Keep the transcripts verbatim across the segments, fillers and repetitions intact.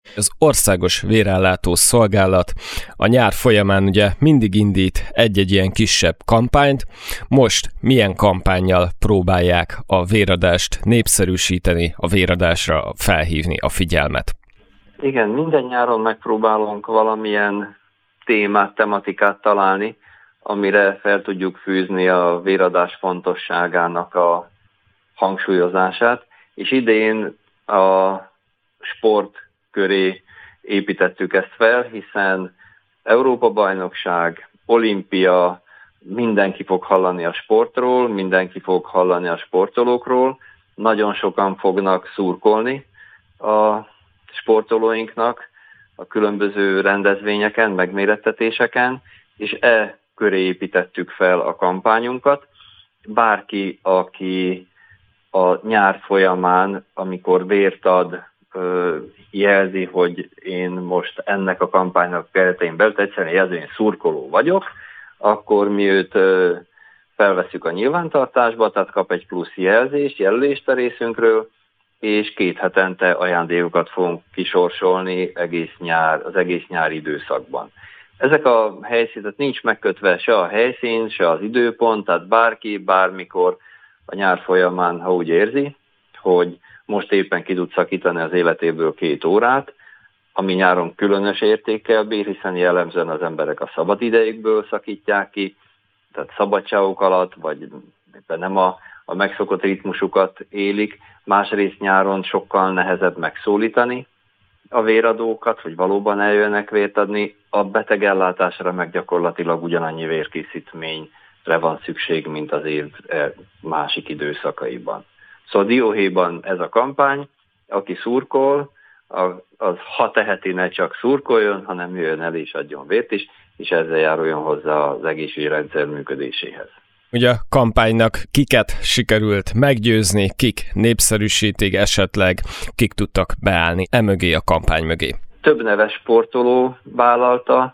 Az Országos Vérellátó Szolgálat a nyár folyamán ugye mindig indít egy-egy ilyen kisebb kampányt. Most milyen kampánnyal próbálják a véradást népszerűsíteni, a véradásra felhívni a figyelmet? Igen, minden nyáron megpróbálunk valamilyen témát, tematikát találni, amire fel tudjuk fűzni a véradás fontosságának a hangsúlyozását, és idén a sport köré építettük ezt fel, hiszen Európa-bajnokság, olimpia, mindenki fog hallani a sportról, mindenki fog hallani a sportolókról, nagyon sokan fognak szurkolni a sportolóinknak a különböző rendezvényeken, megmérettetéseken, és e köré építettük fel a kampányunkat. Bárki, aki a nyár folyamán, amikor vért ad, jelzi, hogy én most ennek a kampánynak keretein belül egyszerűen jelzi, hogy én szurkoló vagyok, akkor mi őt felvesszük a nyilvántartásba, tehát kap egy plusz jelzést, jelölést a részünkről, és két hetente ajándékokat fogunk kisorsolni egész nyár, az egész nyári időszakban. Ezek a helyszínek nincs megkötve se a helyszín, se az időpont, tehát bárki, bármikor a nyár folyamán, ha úgy érzi, hogy most éppen ki tud szakítani az életéből két órát, ami nyáron különös értékkel bír, hiszen jellemzően az emberek a szabad idejükből szakítják ki, tehát szabadságok alatt, vagy éppen nem a, a megszokott ritmusukat élik. Másrészt nyáron sokkal nehezebb megszólítani a véradókat, hogy valóban eljöjjenek vért adni. A betegellátásra meg gyakorlatilag ugyanannyi vérkészítményre van szükség, mint az év másik időszakaiban. Szóval dióhéjban ez a kampány, aki szurkol, az ha teheti, ne csak szurkoljon, hanem jöjjön el és adjon vért is, és ezzel járuljon hozzá az egészségrendszer működéséhez. Ugye a kampánynak kiket sikerült meggyőzni, kik népszerűsítik esetleg, kik tudtak beállni emögé a kampány mögé? Több neves sportoló vállalta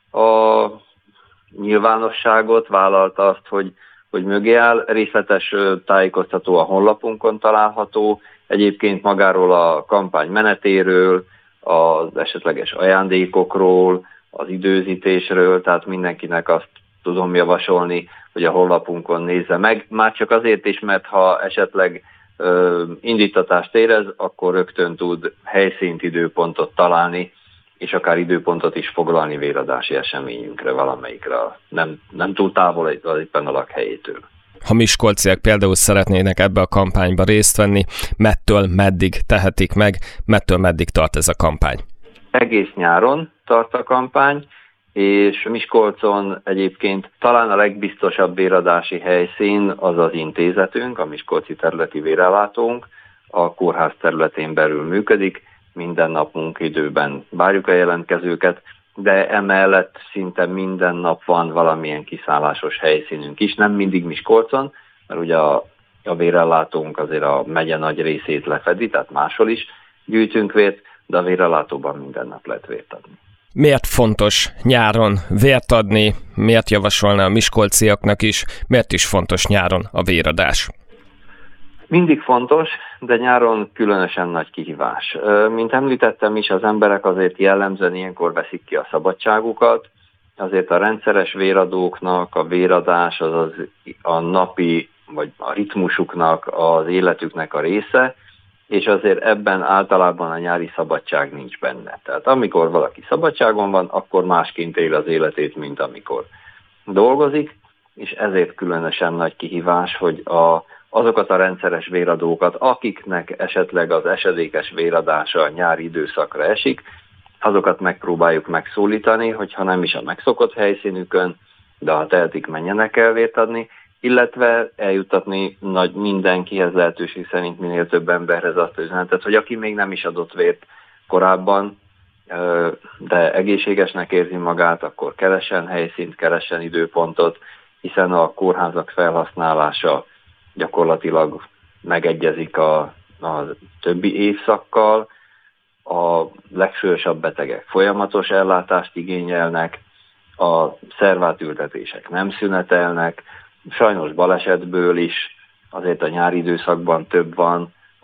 a nyilvánosságot, vállalta azt, hogy, hogy mögé áll. Részletes tájékoztató a honlapunkon található, egyébként magáról a kampány menetéről, az esetleges ajándékokról, az időzítésről, tehát mindenkinek azt tudom javasolni, hogy a honlapunkon nézze meg. Már csak azért is, mert ha esetleg ö, indítatást érez, akkor rögtön tud helyszínt, időpontot találni, és akár időpontot is foglalni véradási eseményünkre, valamelyikre, nem, nem túl távol éppen a lakhelyétől. Ha miskolciak például szeretnének ebbe a kampányba részt venni, mettől meddig tehetik meg, mettől meddig tart ez a kampány? Egész nyáron tart a kampány, és Miskolcon egyébként talán a legbiztosabb véradási helyszín az az intézetünk, a Miskolci területi vérellátónk, a kórház területén belül működik, minden nap munkaidőben várjuk a jelentkezőket, de emellett szinte minden nap van valamilyen kiszállásos helyszínünk is, nem mindig Miskolcon, mert ugye a, a vérellátónk azért a megye nagy részét lefedi, tehát máshol is gyűjtünk vért, de a vérellátóban minden nap lehet vért adni. Miért fontos nyáron vért adni, miért javasolna a miskolciaknak is, miért is fontos nyáron a véradás? Mindig fontos, de nyáron különösen nagy kihívás. Mint említettem is, az emberek azért jellemzően ilyenkor veszik ki a szabadságukat, azért a rendszeres véradóknak a véradás az, az a napi vagy a ritmusuknak, az életüknek a része, és azért ebben általában a nyári szabadság nincs benne. Tehát amikor valaki szabadságon van, akkor másként él az életét, mint amikor dolgozik, és ezért különösen nagy kihívás, hogy a, azokat a rendszeres véradókat, akiknek esetleg az esedékes véradása a nyári időszakra esik, azokat megpróbáljuk megszólítani, hogyha nem is a megszokott helyszínükön, de ha tehetik, menjenek el vért adni, illetve eljuttatni nagy mindenkihez lehetőség szerint minél több emberhez azt üzenetet, hogy aki még nem is adott vért korábban, de egészségesnek érzi magát, akkor keressen helyszínt, keressen időpontot, hiszen a kórházak felhasználása gyakorlatilag megegyezik a, a többi évszakkal, a legsúlyosabb betegek folyamatos ellátást igényelnek, a szervátültetések nem szünetelnek, sajnos balesetből is azért a nyári időszakban több van,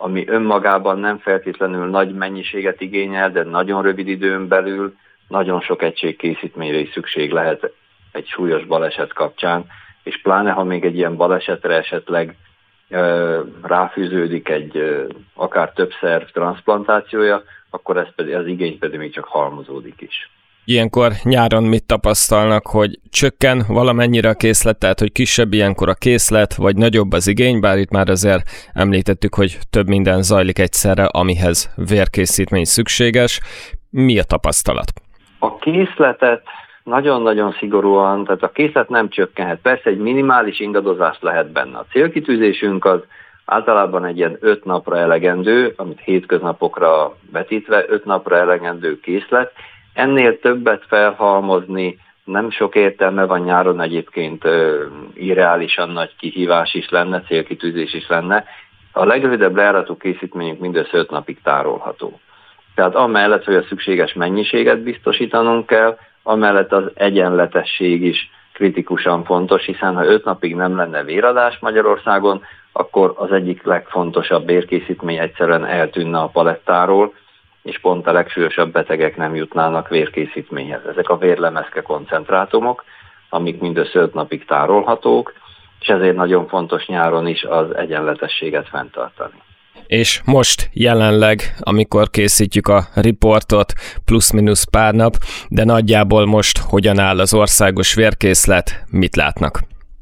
ami önmagában nem feltétlenül nagy mennyiséget igényel, de nagyon rövid időn belül nagyon sok egység készítményre is szükség lehet egy súlyos baleset kapcsán, és pláne, ha még egy ilyen balesetre esetleg ö, ráfűződik egy ö, akár több szerv transzplantációja, akkor ez pedig, az igény pedig még csak halmozódik is. Ilyenkor nyáron mit tapasztalnak, hogy csökken valamennyire a készlet, tehát hogy kisebb ilyenkor a készlet, vagy nagyobb az igény, bár itt már azért említettük, hogy több minden zajlik egyszerre, amihez vérkészítmény szükséges. Mi a tapasztalat? A készletet nagyon-nagyon szigorúan, tehát a készlet nem csökkenhet. Persze egy minimális ingadozás lehet benne. A célkitűzésünk az általában egy ilyen öt napra elegendő, amit hétköznapokra vetítve, öt napra elegendő készlet. Ennél többet felhalmozni nem sok értelme van, nyáron egyébként uh, irreálisan nagy kihívás is lenne, célkitűzés is lenne. A legrövidebb lejáratú készítményünk mindössze öt napig tárolható. Tehát amellett, hogy a szükséges mennyiséget biztosítanunk kell, amellett az egyenletesség is kritikusan fontos, hiszen ha öt napig nem lenne véradás Magyarországon, akkor az egyik legfontosabb vérkészítmény egyszerűen eltűnne a palettáról, és pont a legsúlyosabb betegek nem jutnának vérkészítményhez. Ezek a vérlemezke koncentrátumok, amik mindössze öt napig tárolhatók, és ezért nagyon fontos nyáron is az egyenletességet fenntartani. És most jelenleg, amikor készítjük a riportot, plusz-minusz pár nap, de nagyjából most hogyan áll az országos vérkészlet, mit látnak?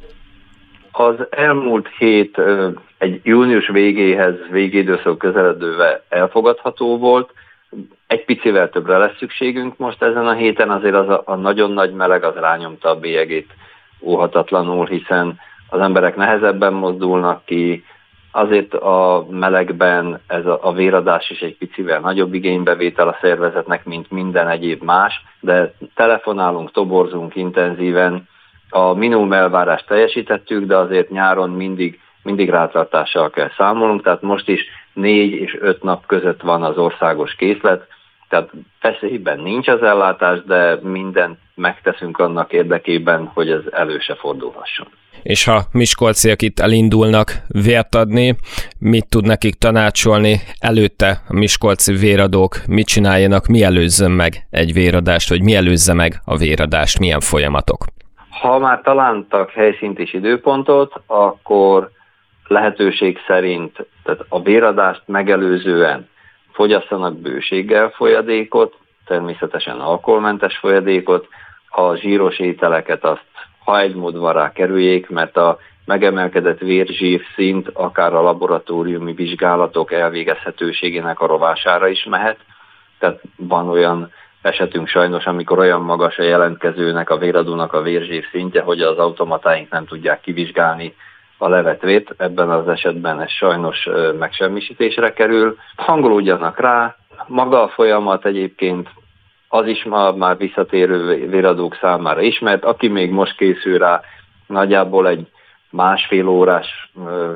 Az elmúlt hét egy június végéhez, végidőszak közeledővel elfogadható volt. Egy picivel többre lesz szükségünk most ezen a héten, azért az a, a nagyon nagy meleg az rányomta a bélyegét óhatatlanul, hiszen az emberek nehezebben mozdulnak ki, azért a melegben ez a, a véradás is egy picivel nagyobb igénybevétel a szervezetnek, mint minden egyéb más, de telefonálunk, toborzunk intenzíven, a minimum elvárást teljesítettük, de azért nyáron mindig, mindig rátartással kell számolnunk, tehát most is négy és öt nap között van az országos készlet, tehát veszélyben nincs az ellátás, de mindent megteszünk annak érdekében, hogy ez elő se fordulhasson. És ha miskolciak itt elindulnak vért adni, mit tud nekik tanácsolni? Előtte a miskolci véradók mit csináljanak, mi előzzön meg egy véradást, vagy mi előzze meg a véradást, milyen folyamatok? Ha már találtak helyszínt és időpontot, akkor lehetőség szerint, tehát a véradást megelőzően fogyasszanak bőséggel folyadékot, természetesen alkoholmentes folyadékot, a zsíros ételeket azt ha egy mód van rá kerüljék, mert a megemelkedett vérzsír szint akár a laboratóriumi vizsgálatok elvégezhetőségének a rovására is mehet. Tehát van olyan esetünk sajnos, amikor olyan magas a jelentkezőnek, a véradónak a vérzsír szintje, hogy az automatáink nem tudják kivizsgálni a levett vért. Ebben az esetben ez sajnos megsemmisítésre kerül. Hangolódjanak rá, maga a folyamat egyébként az is ma már visszatérő véradók számára ismert. Aki még most készül rá, nagyjából egy másfél órás ö,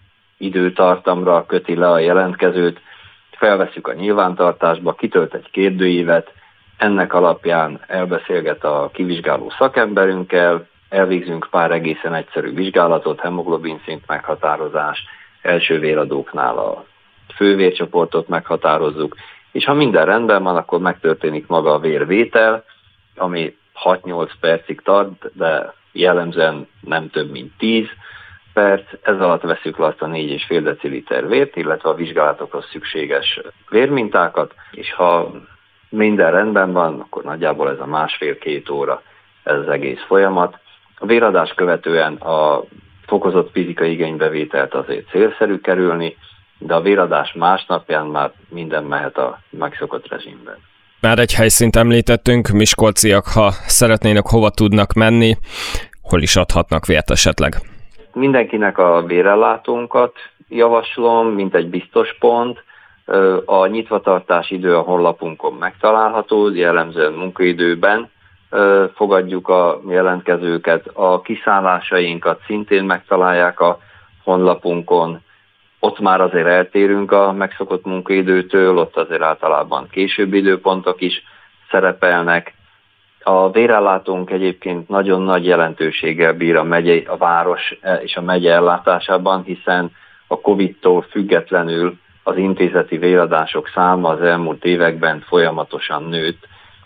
időtartamra köti le a jelentkezőt, felveszük a nyilvántartásba, kitölt egy kérdőívet, ennek alapján elbeszélget a kivizsgáló szakemberünkkel, elvégzünk pár egészen egyszerű vizsgálatot, hemoglobin szint meghatározás, első véradóknál a fővércsoportot meghatározzuk, és ha minden rendben van, akkor megtörténik maga a vérvétel, ami hat-nyolc percig tart, de jellemzően nem több mint tíz perc. Ez alatt veszük le azt a négy egész öt deciliter vért, illetve a vizsgálatokhoz szükséges vérmintákat, és ha minden rendben van, akkor nagyjából ez a másfél-két óra ez az egész folyamat. A véradás követően a fokozott fizikai igénybevételt azért célszerű kerülni, de a véradás másnapján már minden mehet a megszokott rezsimben. Már egy helyszínt említettünk, miskolciak, ha szeretnének, hova tudnak menni, hol is adhatnak vért esetleg? Mindenkinek a vérellátónkat javaslom, mint egy biztos pont. A nyitvatartás idő a honlapunkon megtalálható, jellemzően munkaidőben fogadjuk a jelentkezőket. A kiszállásainkat szintén megtalálják a honlapunkon. Ott már azért eltérünk a megszokott munkaidőtől, ott azért általában későbbi időpontok is szerepelnek. A vérellátónk egyébként nagyon nagy jelentőséggel bír a megye, a város és a megye ellátásában, hiszen a Covid-tól függetlenül az intézeti véradások száma az elmúlt években folyamatosan nőtt.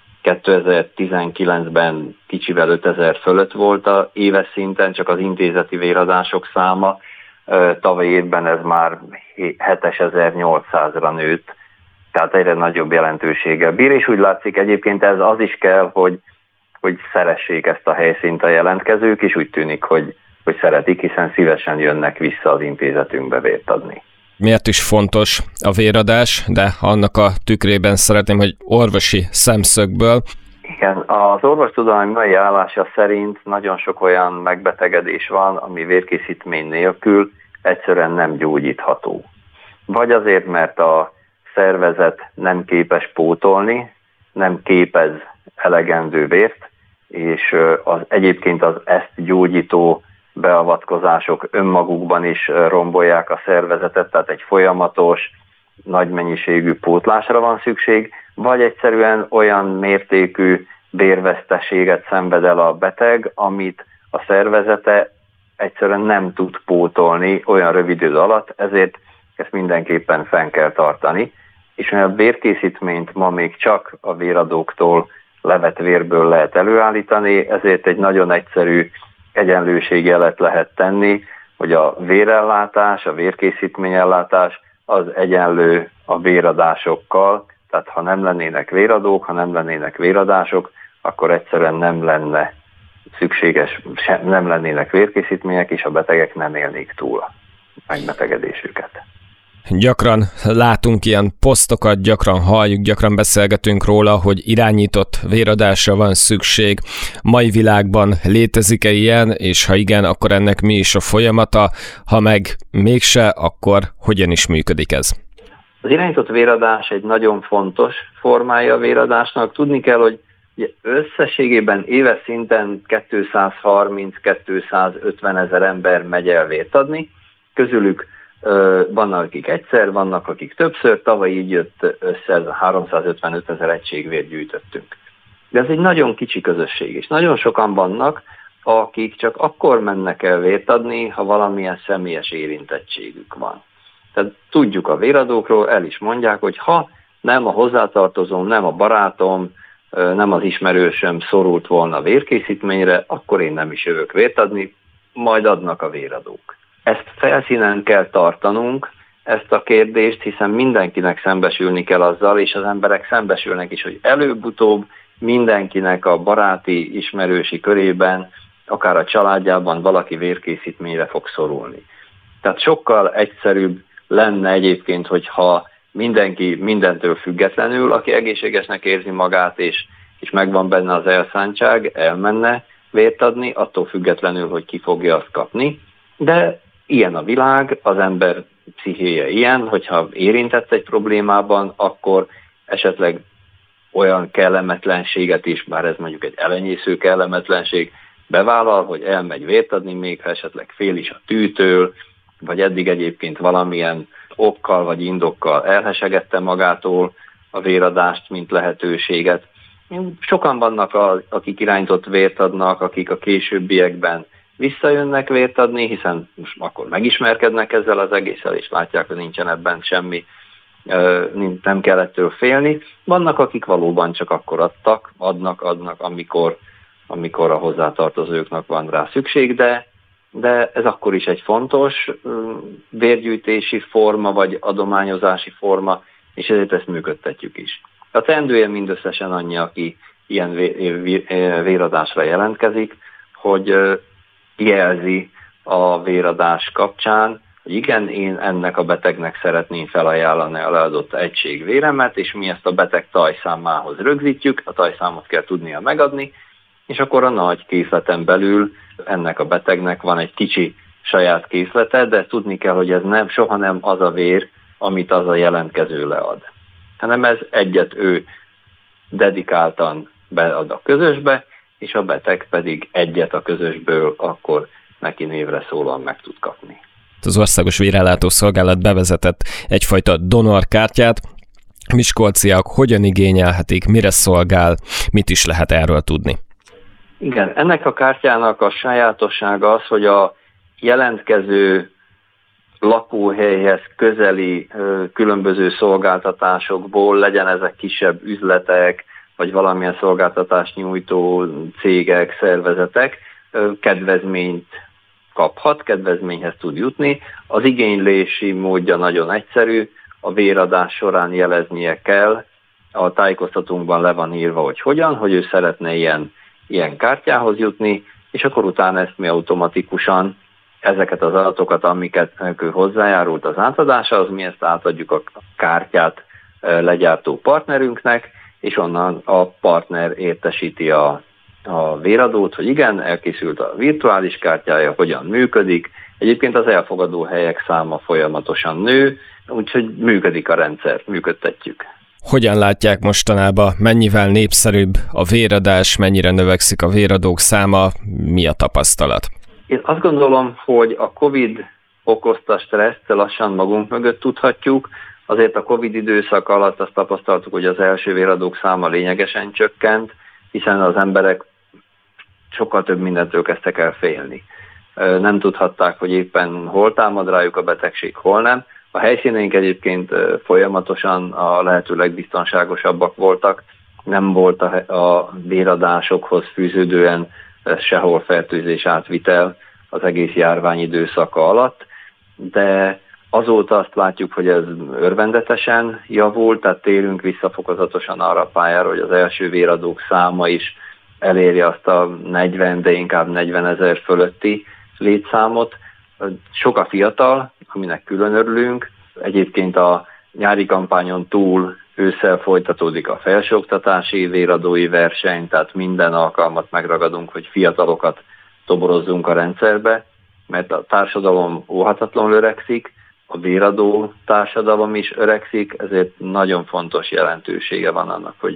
kétezer-tizenkilencben kicsivel ötezer fölött volt a éves szinten csak az intézeti véradások száma, tavaly évben ez már hétezer-nyolcszázra nőtt, tehát egyre nagyobb jelentőséggel bír, és úgy látszik egyébként ez az is kell, hogy, hogy szeressék ezt a helyszínt a jelentkezők, és úgy tűnik, hogy, hogy szeretik, hiszen szívesen jönnek vissza az intézetünkbe vért adni. Miért is fontos a véradás, de annak a tükrében szeretném, hogy orvosi szemszögből. Igen, az orvostudomány mai állása szerint nagyon sok olyan megbetegedés van, ami vérkészítmény nélkül egyszerűen nem gyógyítható. Vagy azért, mert a szervezet nem képes pótolni, nem képez elegendő vért, és az, egyébként az ezt gyógyító beavatkozások önmagukban is rombolják a szervezetet, tehát egy folyamatos, nagy mennyiségű pótlásra van szükség, vagy egyszerűen olyan mértékű vérveszteséget szenved el a beteg, amit a szervezete egyszerűen nem tud pótolni olyan rövid idő alatt, ezért ezt mindenképpen fenn kell tartani. És mivel a vérkészítményt ma még csak a véradóktól levett vérből lehet előállítani, ezért egy nagyon egyszerű egyenlőségjelet lehet tenni, hogy a vérellátás, a vérkészítményellátás az egyenlő a véradásokkal, tehát ha nem lennének véradók, ha nem lennének véradások, akkor egyszerűen nem lenne szükséges, nem lennének vérkészítmények, és a betegek nem élnék túl a megbetegedésüket. Gyakran látunk ilyen posztokat, gyakran halljuk, gyakran beszélgetünk róla, hogy irányított véradásra van szükség. Mai világban létezik-e ilyen, és ha igen, akkor ennek mi is a folyamata, ha meg mégse, akkor hogyan is működik ez? Az irányított véradás egy nagyon fontos formája a véradásnak. Tudni kell, hogy összességében éves szinten kétszázharminc-kétszázötven ezer ember megy el vért adni, közülük vannak, akik egyszer, vannak, akik többször, tavaly így jött össze, háromszázötvenöt ezer egység vért gyűjtöttünk. De ez egy nagyon kicsi közösség, és nagyon sokan vannak, akik csak akkor mennek el vért adni, ha valamilyen személyes érintettségük van. Tehát tudjuk a véradókról, el is mondják, hogy ha nem a hozzátartozóm, nem a barátom, nem az ismerősöm szorult volna a vérkészítményre, akkor én nem is jövök vért adni, majd adnak a véradók. Ezt felszínen kell tartanunk, ezt a kérdést, hiszen mindenkinek szembesülni kell azzal, és az emberek szembesülnek is, hogy előbb-utóbb mindenkinek a baráti, ismerősi körében, akár a családjában valaki vérkészítményre fog szorulni. Tehát sokkal egyszerűbb lenne egyébként, hogyha mindenki mindentől függetlenül, aki egészségesnek érzi magát, és, és megvan benne az elszántság, elmenne vért adni, attól függetlenül, hogy ki fogja azt kapni. De ilyen a világ, az ember pszichéje ilyen, hogyha érintett egy problémában, akkor esetleg olyan kellemetlenséget is, bár ez mondjuk egy elenyésző kellemetlenség, bevállal, hogy elmegy vért adni, még ha esetleg fél is a tűtől, vagy eddig egyébként valamilyen okkal vagy indokkal elhesegette magától a véradást, mint lehetőséget. Sokan vannak, akik irányított vért adnak, akik a későbbiekben visszajönnek vért adni, hiszen most akkor megismerkednek ezzel az egésszel, és látják, hogy nincsen ebben semmi, nem kell ettől félni. Vannak, akik valóban csak akkor adtak, adnak, adnak, amikor, amikor a hozzátartozóknak van rá szükség, de, de ez akkor is egy fontos vérgyűjtési forma, vagy adományozási forma, és ezért ezt működtetjük is. A teendője mindösszesen annyi, aki ilyen véradásra jelentkezik, hogy jelzi a véradás kapcsán, hogy igen, én ennek a betegnek szeretném felajánlani a leadott egység véremet, és mi ezt a beteg tajszámához rögzítjük, a tajszámot kell tudnia megadni, és akkor a nagy készleten belül ennek a betegnek van egy kicsi saját készlete, de tudni kell, hogy ez nem, soha nem az a vér, amit az a jelentkező lead, hanem ez egyet ő dedikáltan bead a közösbe, és a beteg pedig egyet a közösből akkor neki névre szólóan meg tud kapni. Az Országos Vérellátó Szolgálat bevezetett egyfajta donorkártyát. Miskolciak hogyan igényelhetik, mire szolgál, mit is lehet erről tudni? Igen, ennek a kártyának a sajátossága az, hogy a jelentkező lakóhelyhez közeli különböző szolgáltatásokból, legyen ezek kisebb üzletek, vagy valamilyen szolgáltatást nyújtó cégek, szervezetek, kedvezményt kaphat, kedvezményhez tud jutni. Az igénylési módja nagyon egyszerű, a véradás során jeleznie kell, a tájékoztatónkban le van írva, hogy hogyan, hogy ő szeretne ilyen, ilyen kártyához jutni, és akkor utána ezt mi automatikusan ezeket az adatokat, amiket ő hozzájárult az átadáshoz, mi ezt átadjuk a kártyát legyártó partnerünknek, és onnan a partner értesíti a, a véradót, hogy igen, elkészült a virtuális kártyája, hogyan működik. Egyébként az elfogadó helyek száma folyamatosan nő, úgyhogy működik a rendszer, működtetjük. Hogyan látják mostanában, mennyivel népszerűbb a véradás, mennyire növekszik a véradók száma, mi a tapasztalat? Én azt gondolom, hogy a Covid okozta stresszt lassan magunk mögött tudhatjuk. Azért a Covid időszak alatt azt tapasztaltuk, hogy az első véradók száma lényegesen csökkent, hiszen az emberek sokkal több mindentől kezdtek el félni. Nem tudhatták, hogy éppen hol támad rájuk a betegség, hol nem. A helyszíneink egyébként folyamatosan a lehető legbiztonságosabbak voltak. Nem volt a véradásokhoz fűződően sehol fertőzés átvitel az egész járvány időszaka alatt, de azóta azt látjuk, hogy ez örvendetesen javult, tehát térünk vissza fokozatosan arra a pályára, hogy az első véradók száma is eléri azt a negyven, de inkább negyvenezer fölötti létszámot. Sok a fiatal, aminek külön örülünk. Egyébként a nyári kampányon túl ősszel folytatódik a felsőoktatási véradói verseny, tehát minden alkalmat megragadunk, hogy fiatalokat toborozzunk a rendszerbe, mert a társadalom óhatatlanul öregszik, a véradó társadalom is öregszik, ezért nagyon fontos jelentősége van annak, hogy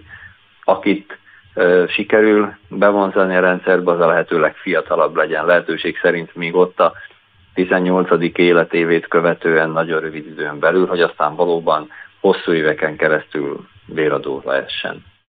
akit e, sikerül bevonzani a rendszerbe, az a lehető legfiatalabb legyen. Lehetőség szerint még ott a tizennyolcadik életévét követően nagyon rövid időn belül, hogy aztán valóban hosszú éveken keresztül véradó lehessen.